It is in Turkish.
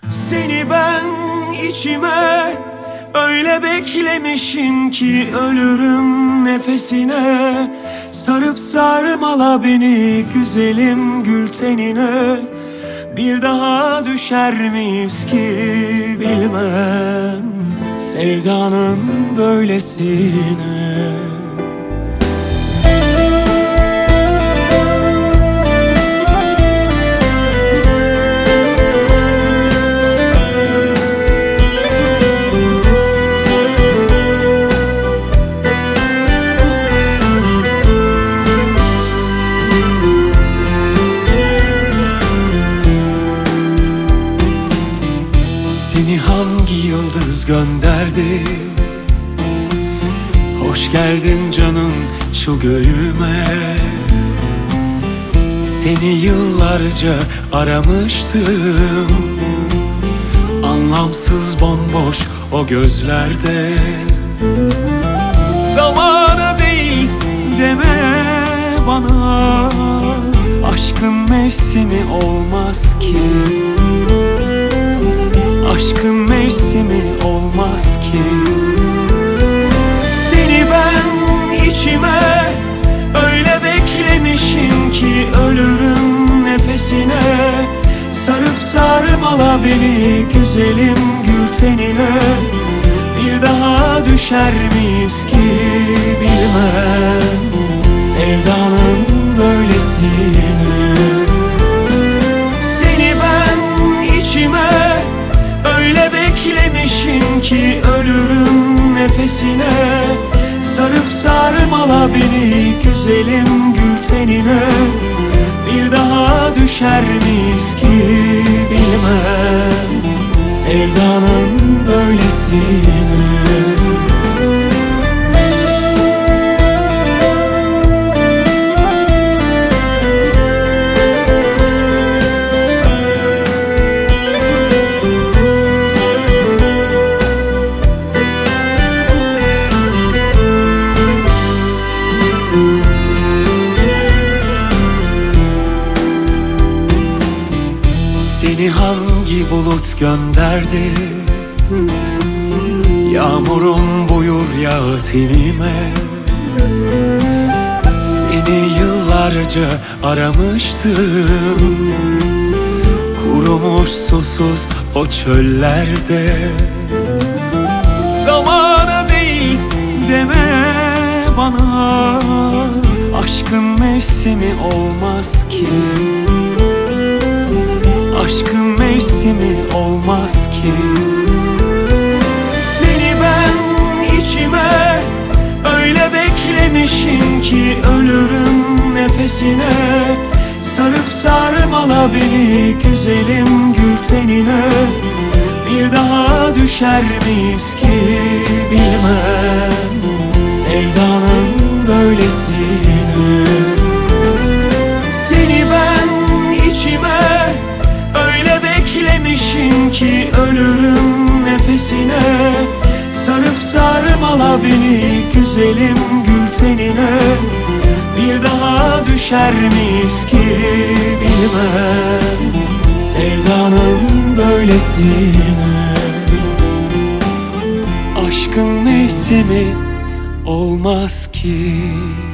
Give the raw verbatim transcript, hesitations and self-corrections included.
Seni ben içime öyle beklemişim ki ölürüm nefesine. Sarıp sarmala beni güzelim gül tenine. Bir daha düşer miyiz ki bilmem sevdanın böylesine. Seni hangi yıldız gönderdi? Hoş geldin canım şu göğüme. Seni yıllarca aramıştım, anlamsız bomboş o gözlerde. Zamanı değil deme bana, aşkın mevsimi olmaz ki. Aşkın mevsimi olmaz ki. Seni ben içime öyle beklemişim ki ölürüm nefesine. Sarıp sarmala beni güzelim gül tenine. Bir daha düşer miyiz ki bilmem sevdanın böylesine. Seni ben içime öyle beklemişim ki ölürüm nefesine. Sarıp sarmala beni güzelim gül tenine. Bir daha düşer miyiz ki bilmem sevdanın böylesine. Seni hangi bulut gönderdi? Yağmurun buyur yağ tenime. Seni yıllarca aramıştım, kurumuş susuz o çöllerde. Zamanı değil deme bana, aşkın mevsimi olmaz ki. Aşkın mevsimi olmaz ki. Seni ben içime öyle beklemişim ki ölürüm nefesine. Sarıp sarmala beni güzelim gül tenine. Bir daha düşer miyiz ki bilmem sevdanın böylesine. Seni ben içime öyle beklemişim ki ölürüm nefesine. Sarıp sarmala beni güzelim gül tenine. Bir daha düşer miyiz ki bilmem sevdanın böylesine. Aşkın mevsimi olmaz ki.